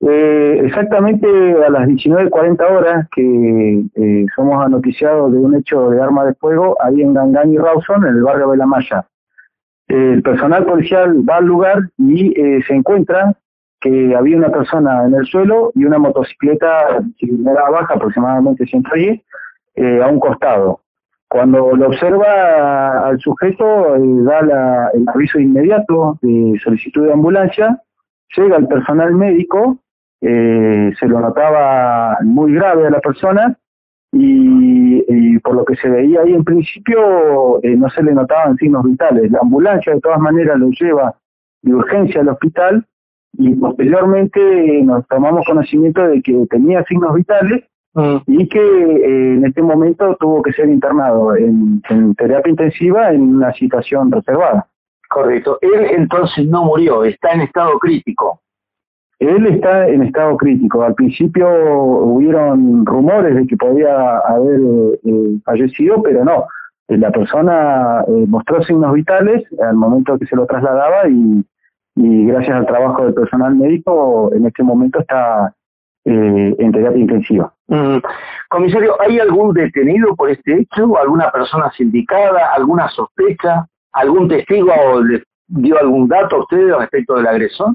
Exactamente a las 19:40 que somos anoticiados de un hecho de arma de fuego ahí en Gangán y Rawson, en el barrio de La Maya. El personal policial va al lugar y se encuentra que había una persona en el suelo y una motocicleta cilindrada baja, aproximadamente 110, a un costado. Cuando lo observa al sujeto, da el aviso inmediato de solicitud de ambulancia, llega el personal médico, se lo notaba muy grave a la persona y por lo que se veía ahí en principio no se le notaban signos vitales. La ambulancia de todas maneras lo lleva de urgencia al hospital y posteriormente nos tomamos conocimiento de que tenía signos vitales y que en este momento tuvo que ser internado en terapia intensiva en una situación reservada. Correcto. Él entonces no murió, está en estado crítico. Él está en estado crítico. Al principio hubieron rumores de que podía haber fallecido, pero no. La persona mostró signos vitales al momento que se lo trasladaba y gracias al trabajo del personal médico en este momento está en terapia intensiva. Comisario, ¿hay algún detenido por este hecho? ¿Alguna persona sindicada? ¿Alguna sospecha? ¿Algún testigo le dio algún dato a usted respecto del agresor?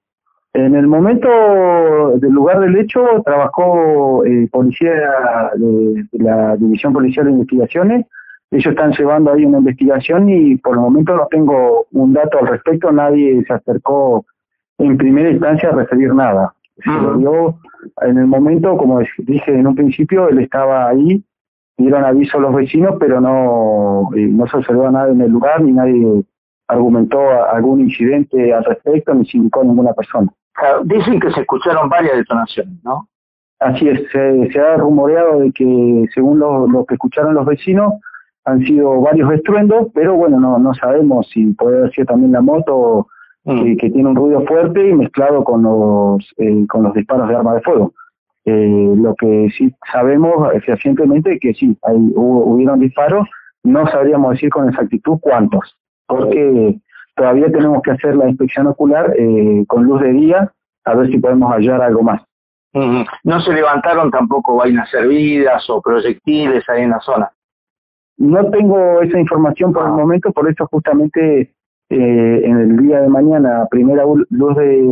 En el momento del lugar del hecho trabajó policía de la División Policial de Investigaciones. Ellos están llevando ahí una investigación y por el momento no tengo un dato al respecto. Nadie se acercó en primera instancia a referir nada. Se lo dio en el momento, como dije en un principio, él estaba ahí, dieron aviso a los vecinos, pero no se observó nada en el lugar, ni nadie argumentó algún incidente al respecto, ni sindicó a ninguna persona. Claro, dicen que se escucharon varias detonaciones, ¿no? Así es, se ha rumoreado de que según lo que escucharon los vecinos han sido varios estruendos, pero bueno, no sabemos si puede haber sido también la moto que tiene un ruido fuerte y mezclado con los disparos de arma de fuego. Lo que sí sabemos fehacientemente es que sí, hubieron disparos, no sabríamos decir con exactitud cuántos, porque todavía tenemos que hacer la inspección ocular con luz de día, a ver si podemos hallar algo más. ¿No se levantaron tampoco vainas servidas o proyectiles ahí en la zona? No tengo esa información por el momento, por eso justamente en el día de mañana, a primera luz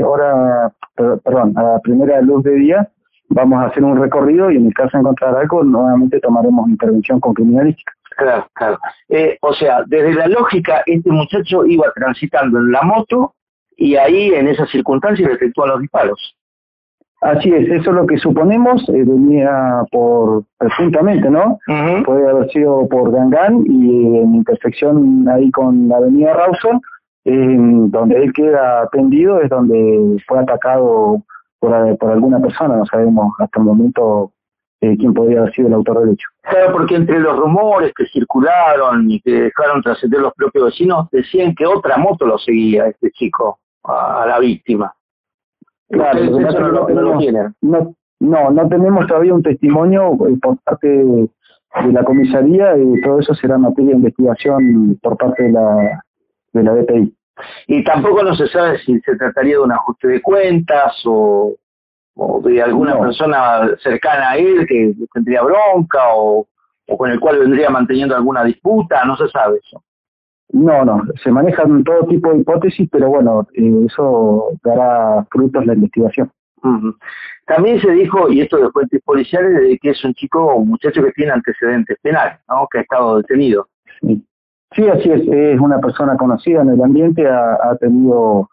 de día, vamos a hacer un recorrido y en el caso de encontrar algo, nuevamente tomaremos intervención con criminalística. Claro, claro. O sea, desde la lógica, este muchacho iba transitando en la moto y ahí, en esas circunstancias, efectuó los disparos. Así es, eso es lo que suponemos, venía presuntamente, ¿no? Puede haber sido por Gangán y en intersección ahí con la avenida Rawson, donde él queda tendido, es donde fue atacado por alguna persona, no sabemos hasta el momento quién podría haber sido el autor del hecho. Claro, porque entre los rumores que circularon y que dejaron trascender los propios vecinos, decían que otra moto lo seguía a este chico, a la víctima. Claro, eso no lo tienen. No tenemos todavía un testimonio por parte de la comisaría y todo eso será materia de investigación por parte de la DPI. Y tampoco no se sabe si se trataría de un ajuste de cuentas o de alguna persona cercana a él que tendría bronca o con el cual vendría manteniendo alguna disputa, no se sabe eso. No, se manejan todo tipo de hipótesis, pero bueno, eso dará frutos la investigación. También se dijo, y esto de fuentes policiales, de que es un muchacho que tiene antecedentes penales, ¿no? Que ha estado detenido. Sí, así es una persona conocida en el ambiente, ha tenido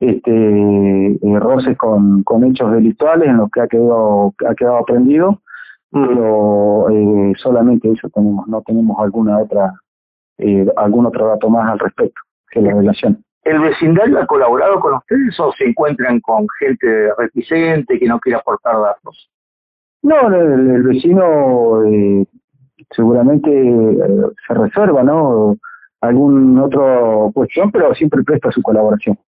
roces con hechos delictuales en los que ha quedado aprendido, pero solamente eso tenemos, no tenemos algún otro dato más al respecto que la relación. ¿El vecindario ha colaborado con ustedes o se encuentran con gente reticente que no quiere aportar datos? No, el vecino seguramente se reserva, ¿no? Algún otro cuestión, pero siempre presta su colaboración.